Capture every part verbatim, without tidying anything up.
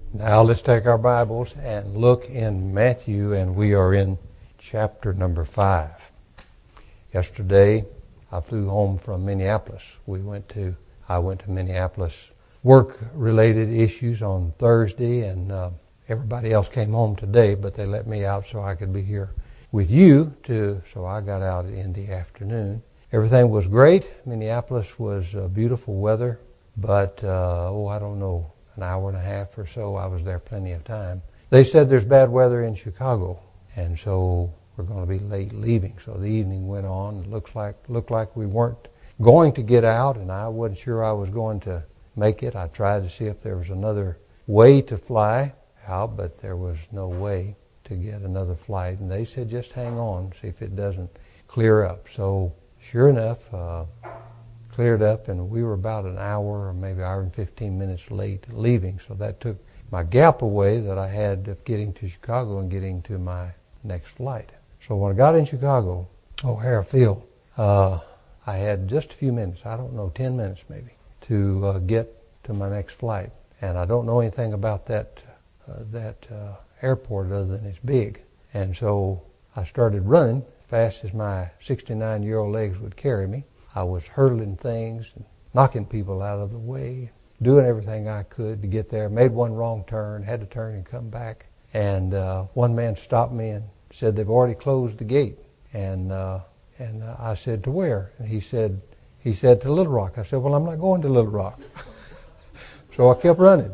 Now let's take our Bibles and look in Matthew, and we are in chapter number five. Yesterday, I flew home from Minneapolis. We went to, I went to Minneapolis, work-related issues on Thursday, and uh, everybody else came home today, but they let me out so I could be here with you too. So I got out in the afternoon. Everything was great. Minneapolis was uh, beautiful weather, but uh, oh, I don't know. An hour and a half or so. I was there plenty of time. They said there's bad weather in Chicago, and so we're going to be late leaving. So the evening went on. It looks like looked like we weren't going to get out, and I wasn't sure I was going to make it. I tried to see if there was another way to fly out, but there was no way to get another flight. And they said just hang on, see if it doesn't clear up. So sure enough, uh, cleared up, and we were about an hour or maybe an hour and fifteen minutes late leaving. So that took my gap away that I had of getting to Chicago and getting to my next flight. So when I got in Chicago, O'Hare Field, uh, I had just a few minutes, I don't know, ten minutes maybe, to uh, get to my next flight. And I don't know anything about that, uh, that uh, airport other than it's big. And so I started running fast as my sixty-nine-year-old legs would carry me. I was hurdling things, and knocking people out of the way, doing everything I could to get there. Made one wrong turn, had to turn and come back. And uh, one man stopped me and said they've already closed the gate. And uh, and uh, I said, to where? And he said, he said to Little Rock. I said, well, I'm not going to Little Rock. So I kept running,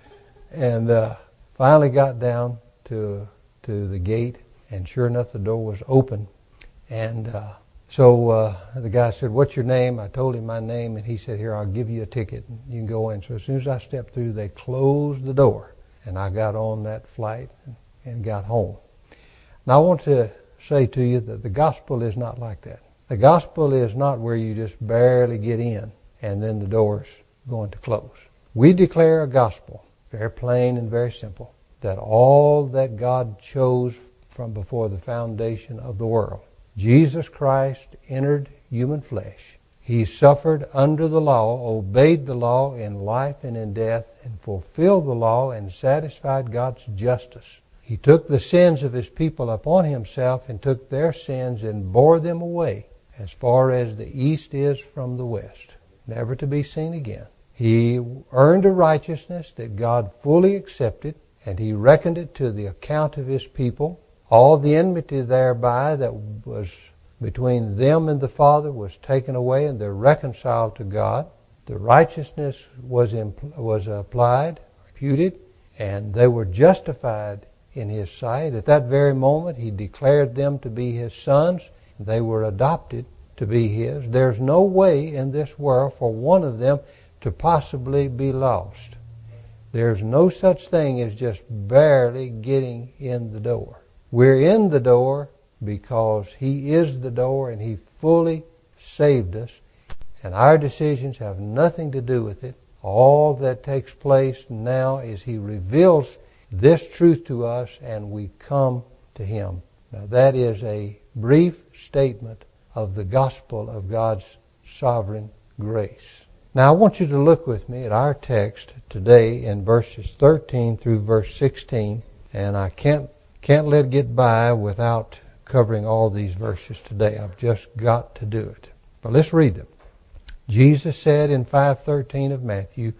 and uh, finally got down to to the gate. And sure enough, the door was open, and. Uh, So uh, the guy said, what's your name? I told him my name, and he said, here, I'll give you a ticket. You can go in. So as soon as I stepped through, they closed the door, and I got on that flight and, and got home. Now I want to say to you that the gospel is not like that. The gospel is not where you just barely get in, and then the door's going to close. We declare a gospel, very plain and very simple, that all that God chose from before the foundation of the world, Jesus Christ entered human flesh. He suffered under the law, obeyed the law in life and in death, and fulfilled the law and satisfied God's justice. He took the sins of His people upon Himself and took their sins and bore them away as far as the east is from the west, never to be seen again. He earned a righteousness that God fully accepted, and He reckoned it to the account of His people. All the enmity thereby that was between them and the Father was taken away, and they're reconciled to God. The righteousness was impl- was applied, imputed, and they were justified in His sight. At that very moment, He declared them to be His sons. They were adopted to be His. There's no way in this world for one of them to possibly be lost. There's no such thing as just barely getting in the door. We're in the door because He is the door, and He fully saved us. And our decisions have nothing to do with it. All that takes place now is He reveals this truth to us, and we come to Him. Now that is a brief statement of the gospel of God's sovereign grace. Now I want you to look with me at our text today in verses thirteen through verse sixteen, and I can't Can't let it get by without covering all these verses today. I've just got to do it. But let's read them. Jesus said in five thirteen of Matthew,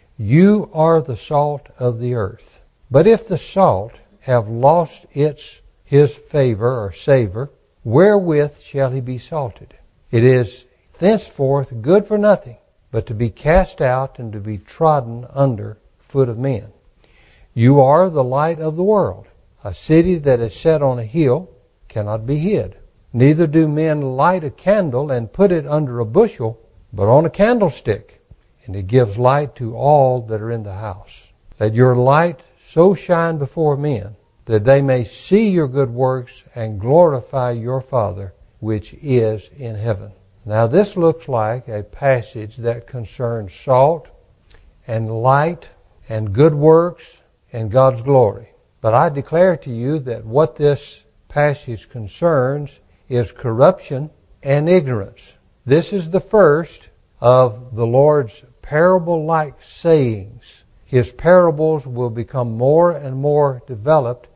you are the salt of the earth. But if the salt have lost its his favor or savor, wherewith shall he be salted? It is thenceforth good for nothing, but to be cast out and to be trodden under foot of men. You are the light of the world. A city that is set on a hill cannot be hid. Neither do men light a candle and put it under a bushel, but on a candlestick, and it gives light to all that are in the house. Let your light so shine before men, that they may see your good works and glorify your Father which is in heaven. Now this looks like a passage that concerns salt and light and good works and God's glory. But I declare to you that what this passage concerns is corruption and ignorance. This is the first of the Lord's parable-like sayings His parables will become more and more developed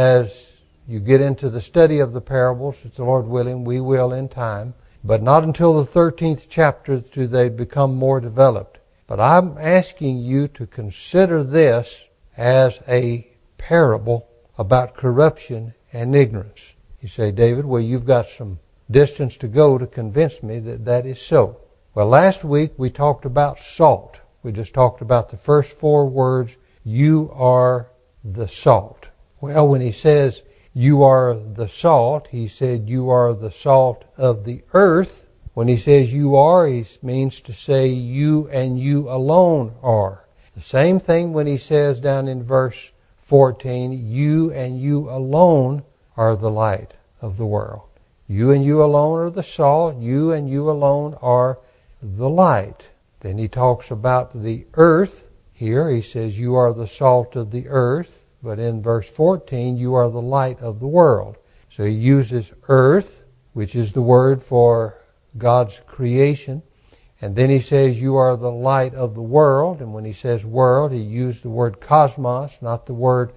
as you get into the study of the parables. It's the Lord willing, we will in time. But not until the thirteenth chapter do they become more developed. But I'm asking you to consider this as a parable about corruption and ignorance. You say, David, well, you've got some distance to go to convince me that that is so. Well, last week we talked about salt. We just talked about the first four words, you are the salt. Well, when he says you are the salt, he said you are the salt of the earth. When he says you are, he means to say you and you alone are. The same thing when he says down in verse fourteen, you and you alone are the light of the world. You and you alone are the salt. You and you alone are the light. Then he talks about the earth. Here he says you are the salt of the earth. But in verse fourteen, you are the light of the world. So he uses earth, which is the word for God's creation. And then he says you are the light of the world. And when he says world, he used the word cosmos, not the word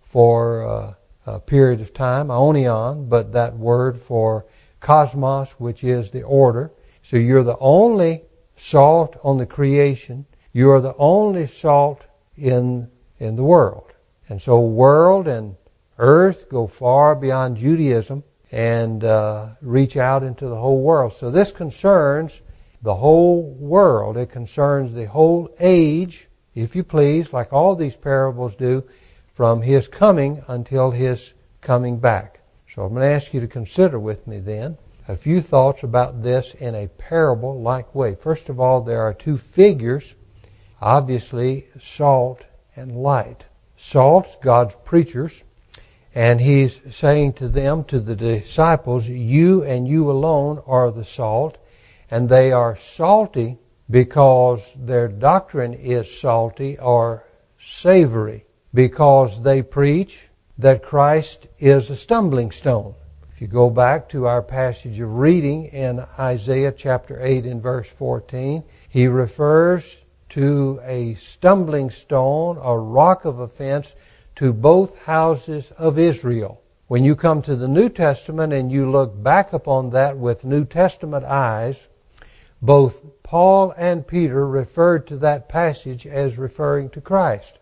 for uh, a period of time, aionion, but that word for cosmos, which is the order. So you're the only salt on the creation. You are the only salt in in the world. And so world and earth go far beyond Judaism and uh, reach out into the whole world. So this concerns the whole world. It concerns the whole age, if you please, like all these parables do, from His coming until His coming back. So I'm going to ask you to consider with me then a few thoughts about this in a parable-like way. First of all, there are two figures, obviously salt and light. Salt's God's preachers, and He's saying to them, to the disciples, you and you alone are the salt, and they are salty because their doctrine is salty or savory, because they preach that Christ is a stumbling stone. If you go back to our passage of reading in Isaiah chapter eight and verse fourteen, he refers to a stumbling stone, a rock of offense, to both houses of Israel. When you come to the New Testament and you look back upon that with New Testament eyes, both Paul and Peter referred to that passage as referring to Christ.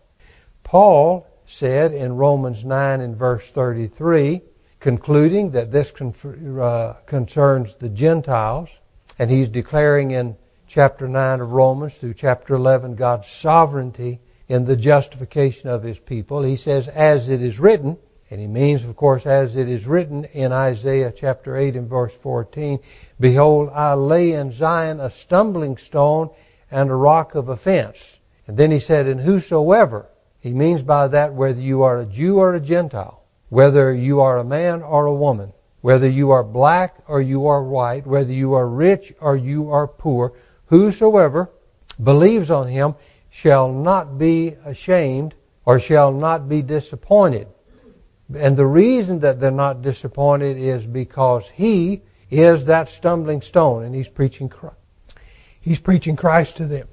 Paul said in Romans nine and verse thirty-three, concluding that this con- uh, concerns the Gentiles, and he's declaring in chapter nine of Romans through chapter eleven God's sovereignty in the justification of His people. He says, as it is written, and he means, of course, as it is written in Isaiah chapter eight and verse fourteen, behold, I lay in Zion a stumbling stone and a rock of offense. And then he said, and whosoever, he means by that whether you are a Jew or a Gentile, whether you are a man or a woman, whether you are black or you are white, whether you are rich or you are poor, whosoever believes on Him shall not be ashamed or shall not be disappointed. And the reason that they're not disappointed is because He is that stumbling stone, and He's preaching Christ. He's preaching Christ to them.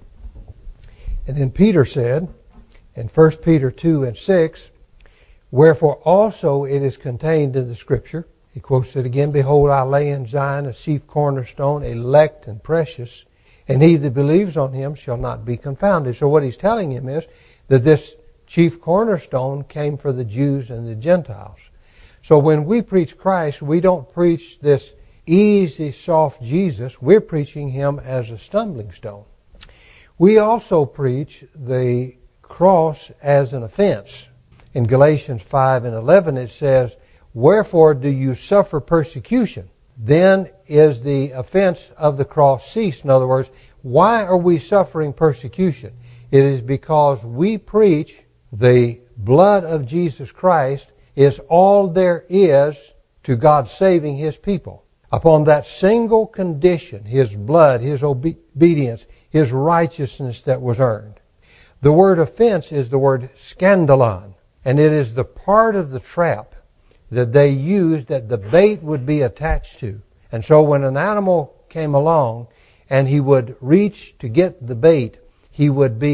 And then Peter said in First Peter two and six, wherefore also it is contained in the Scripture. He quotes it again, behold, I lay in Zion a chief cornerstone, elect and precious, and he that believes on Him shall not be confounded. So what he's telling him is that this chief cornerstone came for the Jews and the Gentiles. So when we preach Christ, we don't preach this easy, soft Jesus. We're preaching Him as a stumbling stone. We also preach the cross as an offense. In Galatians five and eleven it says, wherefore do you suffer persecution? Then is the offense of the cross ceased. In other words, why are we suffering persecution? It is because we preach the blood of Jesus Christ is all there is to God saving His people. Upon that single condition, His blood, His obe- obedience, His righteousness that was earned. The word offense is the word scandalon, and it is the part of the trap that they used that the bait would be attached to. And so when an animal came along and he would reach to get the bait, he would be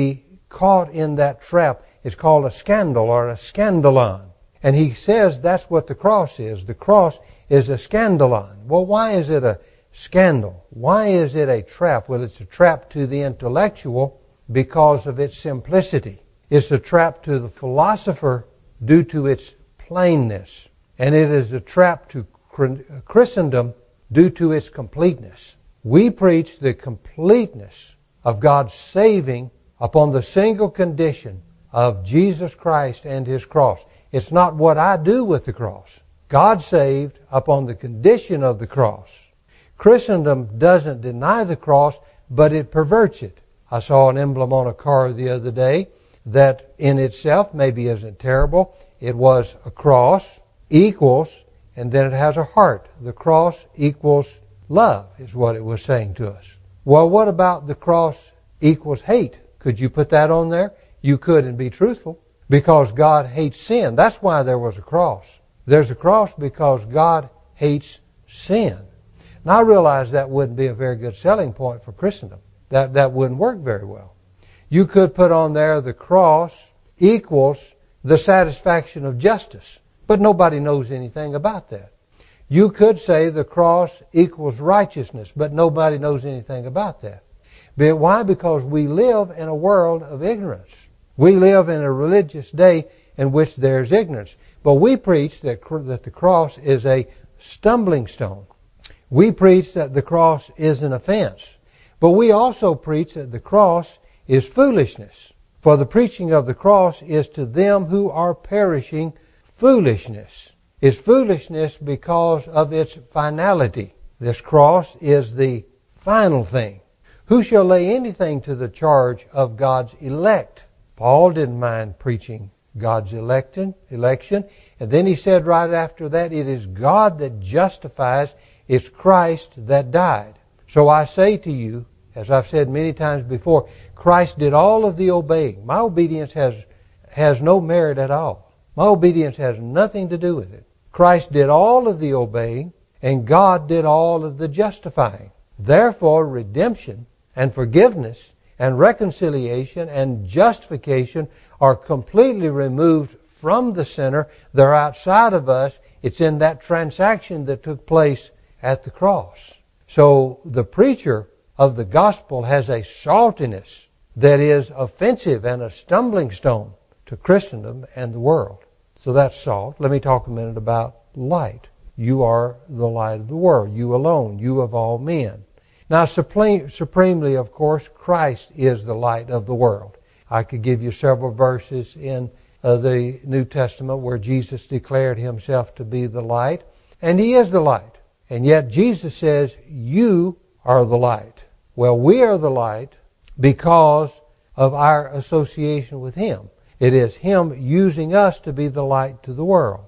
caught in that trap. It's called a scandal or a scandalon. And he says that's what the cross is. The cross is a scandalon. Well, why is it a scandal? Why is it a trap? Well, it's a trap to the intellectual because of its simplicity. It's a trap to the philosopher due to its plainness. And it is a trap to Christendom due to its completeness. We preach the completeness of God's saving upon the single condition of Jesus Christ and His cross. It's not what I do with the cross. God saved upon the condition of the cross. Christendom doesn't deny the cross, but it perverts it. I saw an emblem on a car the other day that in itself maybe isn't terrible. It was a cross equals, and then it has a heart. The cross equals love is what it was saying to us. Well, what about the cross equals hate? Could you put that on there? You could and be truthful. Because God hates sin. That's why there was a cross. There's a cross because God hates sin. Now I realize that wouldn't be a very good selling point for Christendom. That, that wouldn't work very well. You could put on there the cross equals the satisfaction of justice. But nobody knows anything about that. You could say the cross equals righteousness, but nobody knows anything about that. But why? Because we live in a world of ignorance. We live in a religious day in which there's ignorance. But we preach that, that the cross is a stumbling stone. We preach that the cross is an offense. But we also preach that the cross is foolishness. For the preaching of the cross is to them who are perishing foolishness. It's foolishness because of its finality. This cross is the final thing. Who shall lay anything to the charge of God's elect? Paul didn't mind preaching God's election, election. And then he said right after that, it is God that justifies, it's Christ that died. So I say to you, as I've said many times before, Christ did all of the obeying. My obedience has, has no merit at all. My obedience has nothing to do with it. Christ did all of the obeying, and God did all of the justifying. Therefore, redemption and forgiveness and reconciliation and justification are completely removed from the sinner. They're outside of us. It's in that transaction that took place at the cross. So the preacher of the gospel has a saltiness that is offensive and a stumbling stone to Christendom and the world. So that's salt. Let me talk a minute about light. You are the light of the world. You alone. You of all men. Now, supreme, supremely, of course, Christ is the light of the world. I could give you several verses in uh, the New Testament where Jesus declared Himself to be the light. And He is the light. And yet Jesus says, you are the light. Well, we are the light because of our association with Him. It is Him using us to be the light to the world.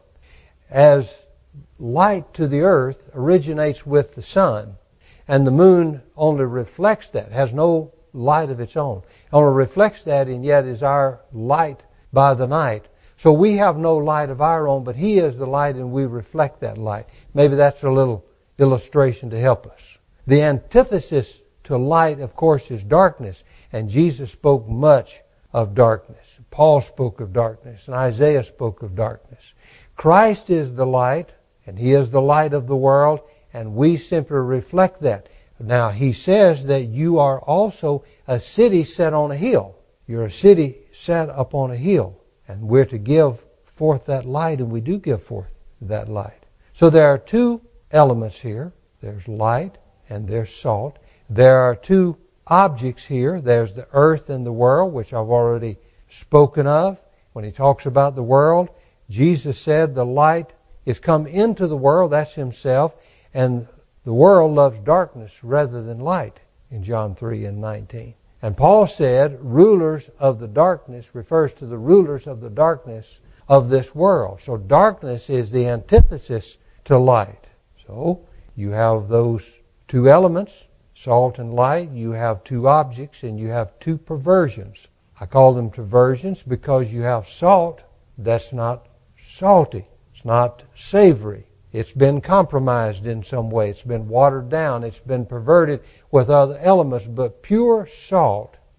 As light to the earth originates with the sun, and the moon only reflects that, has no light of its own. It only reflects that, and yet is our light by the night. So we have no light of our own, but He is the light, and we reflect that light. Maybe that's a little illustration to help us. The antithesis to light, of course, is darkness, and Jesus spoke much of darkness. Paul spoke of darkness, and Isaiah spoke of darkness. Christ is the light, and He is the light of the world, and we simply reflect that. Now, He says that you are also a city set on a hill. You're a city set up on a hill, and we're to give forth that light, and we do give forth that light. So there are two elements here. There's light and there's salt. There are two objects here. There's the earth and the world, which I've already spoken of. When He talks about the world, Jesus said the light is come into the world, that's Himself, and the world loves darkness rather than light in John three and nineteen. And Paul said rulers of the darkness refers to the rulers of the darkness of this world. So darkness is the antithesis to light. So you have those two elements, salt and light. You have two objects and you have two perversions. I call them perversions because you have salt that's not salty. It's not savory. It's been compromised in some way. It's been watered down. It's been perverted with other elements. But pure salt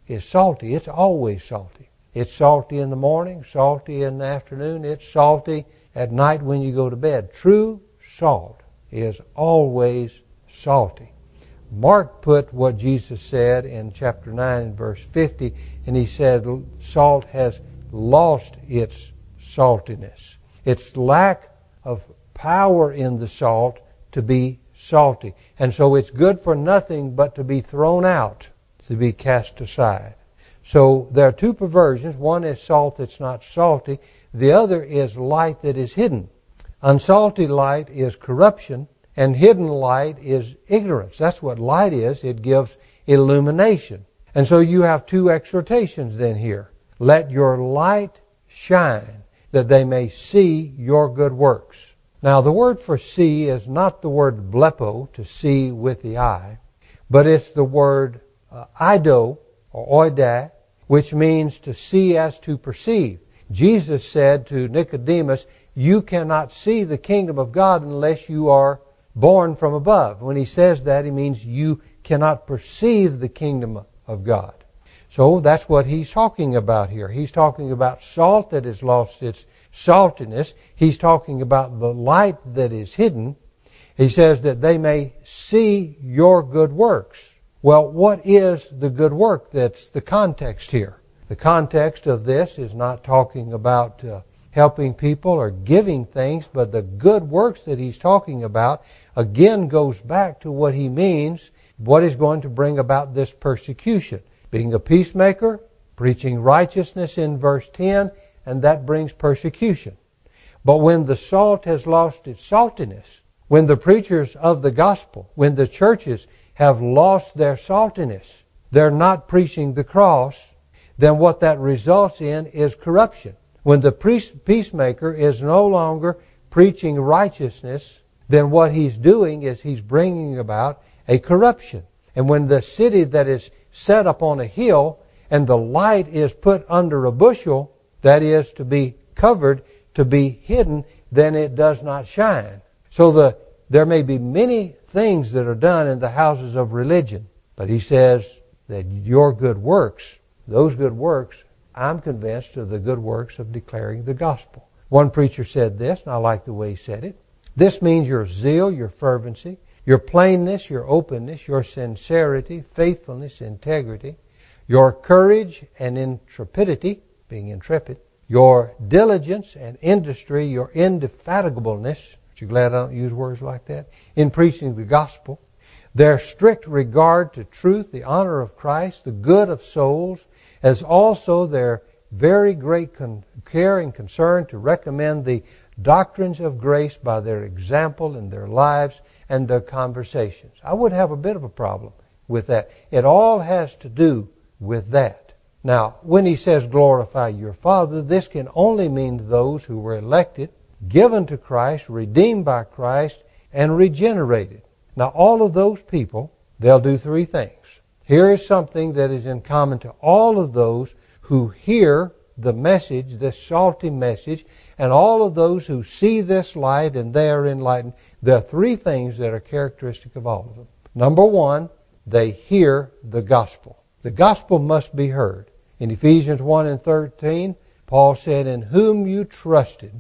is salty. It's always salty. It's salty in the morning, salty in the afternoon, it's salty at night when you go to bed. True salt is always salty. Mark put what Jesus said in chapter nine and verse fifty, and he said salt has lost its saltiness. Its lack of power in the salt to be salty. And so it's good for nothing but to be thrown out, to be cast aside. So there are two perversions. One is salt that's not salty. The other is light that is hidden. Unsalty light is corruption, and hidden light is ignorance. That's what light is. It gives illumination. And so you have two exhortations then here. Let your light shine, that they may see your good works. Now the word for see is not the word blepo, to see with the eye, but it's the word uh, ido, or oida, which means to see as to perceive. Jesus said to Nicodemus, you cannot see the kingdom of God unless you are born from above. When he says that, he means you cannot perceive the kingdom of God. So that's what he's talking about here. He's talking about salt that has lost its saltiness. He's talking about the light that is hidden. He says that they may see your good works. Well, what is the good work? That's the context here. The context of this is not talking about uh, helping people or giving things, but the good works that he's talking about again goes back to what he means, what is going to bring about this persecution. Being a peacemaker, preaching righteousness in verse ten, and that brings persecution. But when the salt has lost its saltiness, when the preachers of the gospel, when the churches have lost their saltiness, they're not preaching the cross, then what that results in is corruption. When the peacemaker is no longer preaching righteousness, then what he's doing is he's bringing about a corruption. And when the city that is set up on a hill and the light is put under a bushel, that is to be covered, to be hidden, then it does not shine. So the there may be many things that are done in the houses of religion, but he says that your good works, those good works, I'm convinced are the good works of declaring the gospel. One preacher said this, and I like the way he said it. This means your zeal, your fervency, your plainness, your openness, your sincerity, faithfulness, integrity, your courage and intrepidity, being intrepid, your diligence and industry, your indefatigableness, aren't you glad I don't use words like that, in preaching the gospel, their strict regard to truth, the honor of Christ, the good of souls, as also their very great con- care and concern to recommend the doctrines of grace by their example in their lives and their conversations. I would have a bit of a problem with that. It all has to do with that. Now, when he says glorify your Father, this can only mean those who were elected, given to Christ, redeemed by Christ, and regenerated. Now, all of those people, they'll do three things. Here is something that is in common to all of those who hear the message, this salty message, and all of those who see this light and they are enlightened. There are three things that are characteristic of all of them. Number one, they hear the gospel. The gospel must be heard. In Ephesians one and thirteen, Paul said, in whom you trusted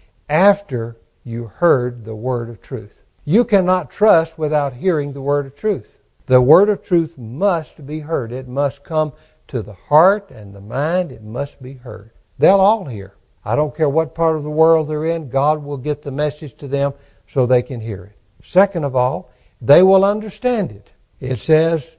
after you heard the word of truth. You cannot trust without hearing the word of truth. The word of truth must be heard. It must come to the heart and the mind. It must be heard. They'll all hear. I don't care what part of the world they're in. God will get the message to them so they can hear it. Second of all, they will understand it. It says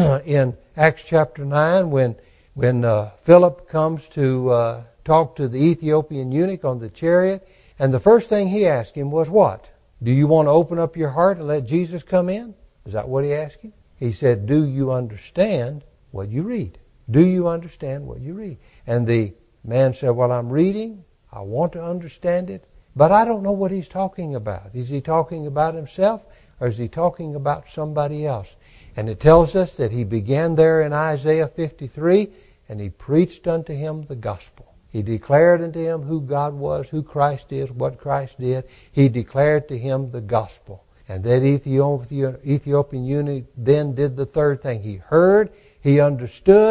in Acts chapter nine, when when uh, Philip comes to uh, talk to the Ethiopian eunuch on the chariot, and the first thing he asked him was what? Do you want to open up your heart and let Jesus come in? Is that what he asked him? He said, do you understand what you read? Do you understand what you read? And the man said, well, I'm reading. I want to understand it, but I don't know what he's talking about. Is he talking about himself, or is he talking about somebody else? And it tells us that he began there in Isaiah fifty-three, and he preached unto him the gospel. He declared unto him who God was, who Christ is, what Christ did. He declared to him the gospel. And that Ethiopian eunuch then did the third thing. He heard, he understood,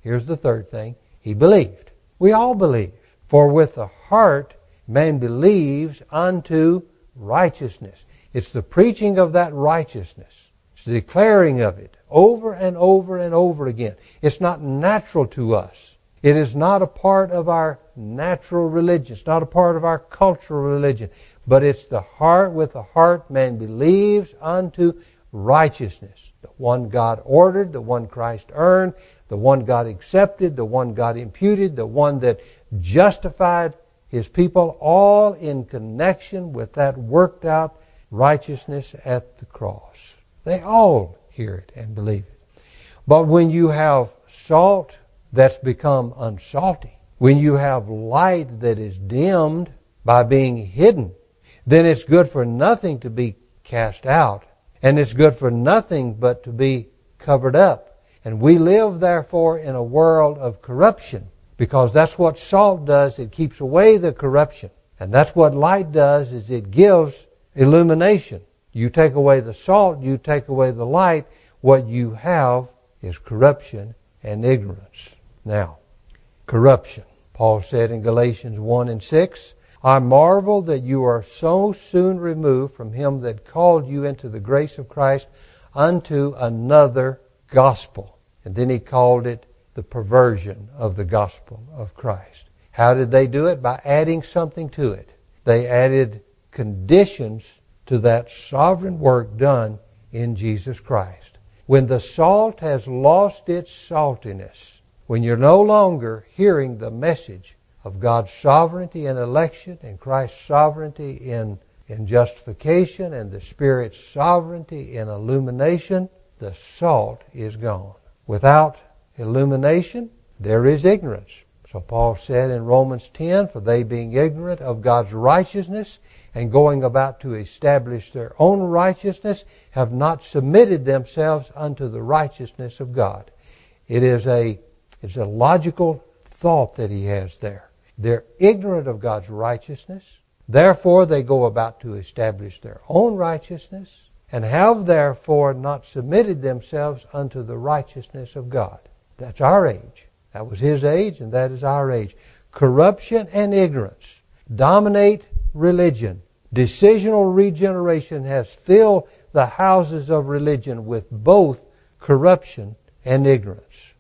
here's the third thing, he believed. We all believe. For with the heart man believes unto righteousness. It's the preaching of that righteousness. It's the declaring of it over and over and over again. It's not natural to us. It is not a part of our natural religion. It's not a part of our cultural religion. But it's the heart, with the heart man believes unto righteousness. The one God ordered, the one Christ earned, the one God accepted, the one God imputed, the one that justified His people, all in connection with that worked out righteousness at the cross. They all hear it and believe it. But when you have salt that's become unsalty, when you have light that is dimmed by being hidden, then it's good for nothing to be cast out, and it's good for nothing but to be covered up. And we live, therefore, in a world of corruption, because that's what salt does. It keeps away the corruption. And that's what light does, is it gives illumination. You take away the salt, you take away the light, what you have is corruption and ignorance. Now, corruption. Paul said in Galatians one and six, I marvel that you are so soon removed from Him that called you into the grace of Christ unto another gospel. And then he called it the perversion of the gospel of Christ. How did they do it? By adding something to it. They added conditions to that sovereign work done in Jesus Christ. When the salt has lost its saltiness, when you're no longer hearing the message of God's sovereignty in election and Christ's sovereignty in, in justification and the Spirit's sovereignty in illumination, the salt is gone. Without illumination, there is ignorance. So Paul said in Romans ten, for they being ignorant of God's righteousness and going about to establish their own righteousness, have not submitted themselves unto the righteousness of God. It is a, it's a logical thought that he has there. They're ignorant of God's righteousness. Therefore, they go about to establish their own righteousness, and have therefore not submitted themselves unto the righteousness of God. That's our age. That was his age, and that is our age. Corruption and ignorance dominate religion. Decisional regeneration has filled the houses of religion with both corruption and ignorance.